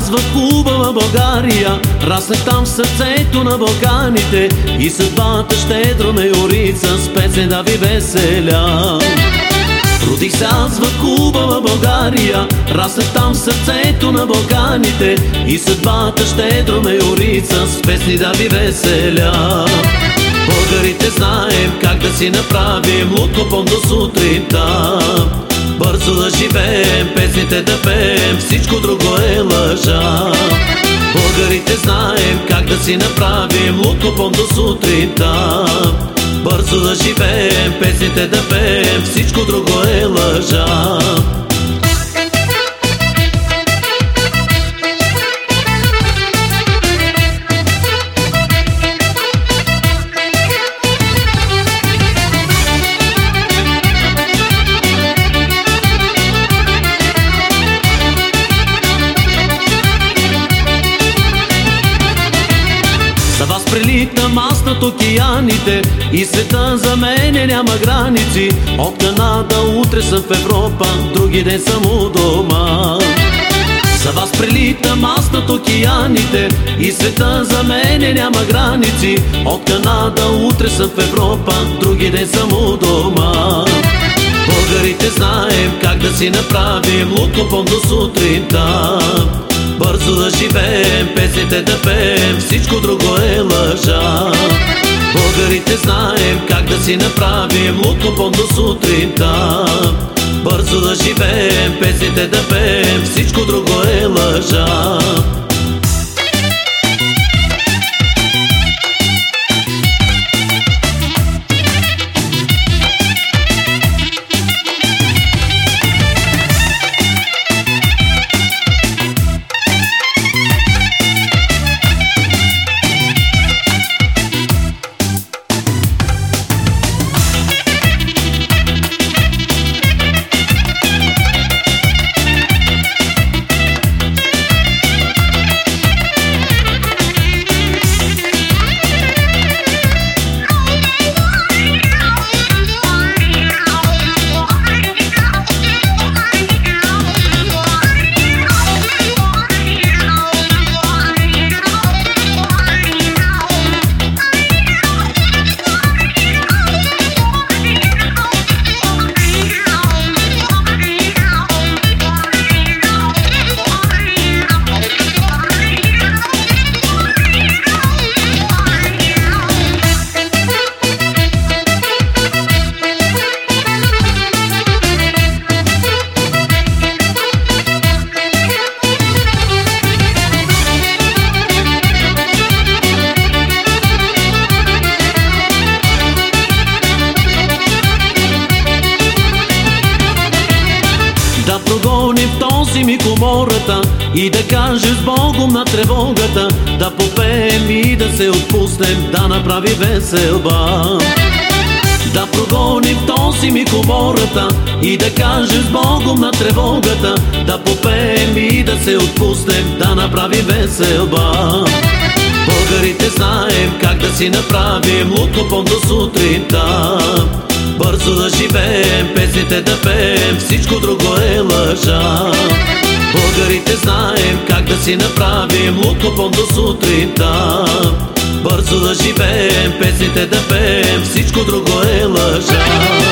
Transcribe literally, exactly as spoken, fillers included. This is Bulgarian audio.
казва хубава България, раснах там в сърцето на Балканите и съдбата щедро ме орица с песен да ви веселя. Родих се аз в хубава България, раснах там в сърцето на Балканите и съдбата щедро ме орица с песни да ви веселя. Българите знаем как да си направим луд купон до сутринта. Бързо да живеем, песните да пеем, всичко друго е лъжа. Българите знаем как да си направим луд купон до сутринта. Бързо да живеем, песните да пеем, всичко друго е лъжа. За вас прилитам аз над океаните и света за мене няма граници. От Канада утре съм в Европа, други ден съм у дома. За вас прилитам аз над океаните и света за мене няма граници. От Канада утре съм в Европа, други ден съм у дома. Българите знаем как да си направим луд купон до сутринта. Бързо да живеем, песните да пеем, всичко друго е лъжа. Българите знаем как да си направим луд купон до сутринта. Бързо да живеем, песните да пеем, всичко друго е лъжа. Да прогоним този миг умората и да кажем с Богом на тревогата, да попеем и да се отпуснем, да направи веселба. Да прогоним този миг умората и да кажем с Богом на тревогата, да попеем и да се отпуснем, да направи веселба. Българите знаем как да си направим луд купон до сутринта. Бързо да живеем, песните да пеем, всичко друго е лъжа. Българите знаем как да си направим луд купон до сутринта. Бързо да живеем, песните да пеем, всичко друго е лъжа.